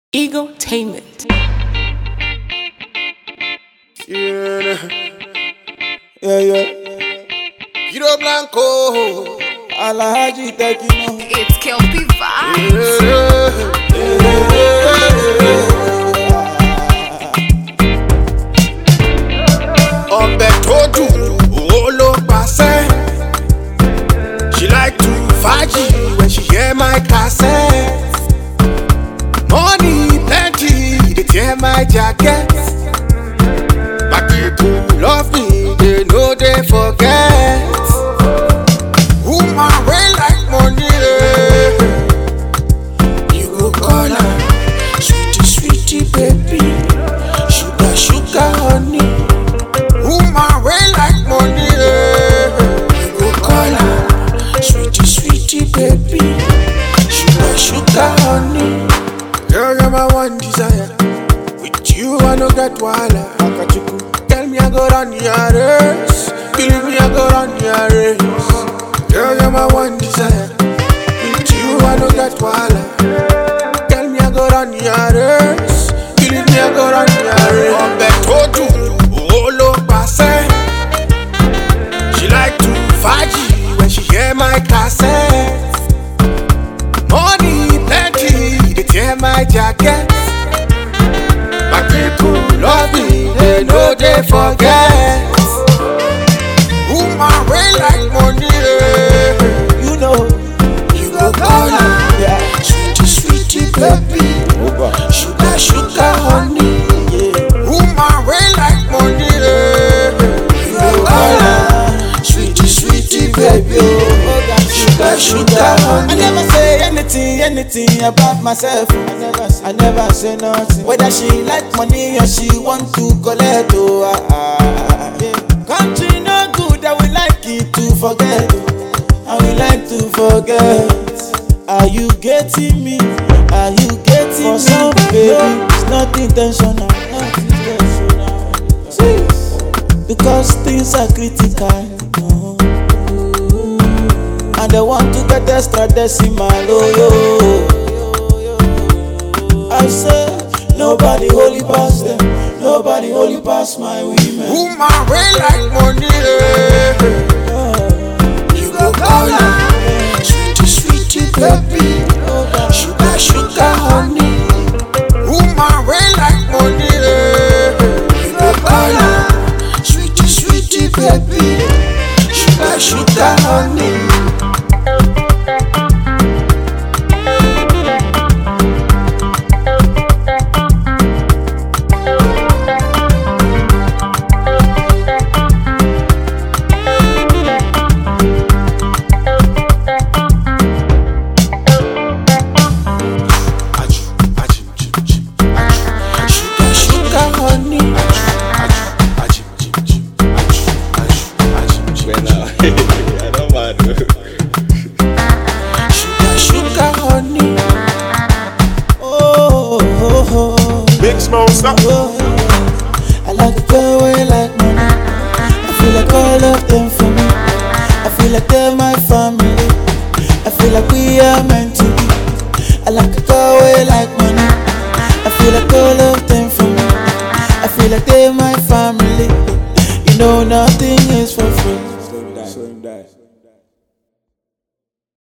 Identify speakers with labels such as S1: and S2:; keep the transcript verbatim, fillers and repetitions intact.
S1: Egotainment.
S2: Yeah, yeah, yeah. Giro Blanco, Alhaji Tekino.
S3: It's Kelpie Vibes.
S2: Yeah, yeah. Ọbẹ̀ tó dùn, ó ló pàṣẹ. She like to faji when she hear my cassette. Money plenty, they tear my jacket. But people love me, they know they forget. Woman way like money, eh. You go call her, sweetie, sweetie, baby. Sugar, sugar, honey. Woman way like money, eh. You go call her, sweetie, sweetie, baby. Sugar, sugar, honey. Girl, you're my one desire. With you, I no get wahala. Tell me I go run your race. Believe me, I go run your race. Girl, you're my one desire. With you, I no get wahala. Tell me I go run your race. Believe me, I go run your race. Ọbẹ̀ tó dùn, ó ló pàṣẹ. She like to faji when she hear my cassette. Money plenty, they tear my jacket. My people love me, they know they forget. Woman way like money, eh. You know, you go call her, yeah. Sweetie, sweetie, baby. Sugar, sugar, honey, yeah. Woman way like money, eh. You go call her, sweetie, sweetie, baby. Sugar, sugar, honey.
S4: I never say anything, anything about myself. I never, I never say nothing. Whether she like money or she want to collect, oh, ah, ah, yeah. Country no good, I will like it to forget. I will like to forget. Are you getting me? Are you getting For me? Some baby, it's not intentional. Not intentional. See, because things are critical. No. And they want to get extra decimal, oh yo. I say, nobody holy pass them, nobody holy pass my women.
S2: Woman way like money, eh. You go call her, sweetie, sweetie, baby. Sugar, sugar, honey. Woman way like money, eh. You go call her, sweetie, sweetie, baby. Sugar, sugar, honey. Sugar, sugar, honey.
S4: Oh, oh, oh.
S5: Big Smoke, stop.
S4: Oh, I like a girl way like money. I feel like all of them for me. I feel like they're my family. I feel like we are meant to be. I like a girl way like money. I feel like all of them for me. I feel like they're my family. You know nothing is for free.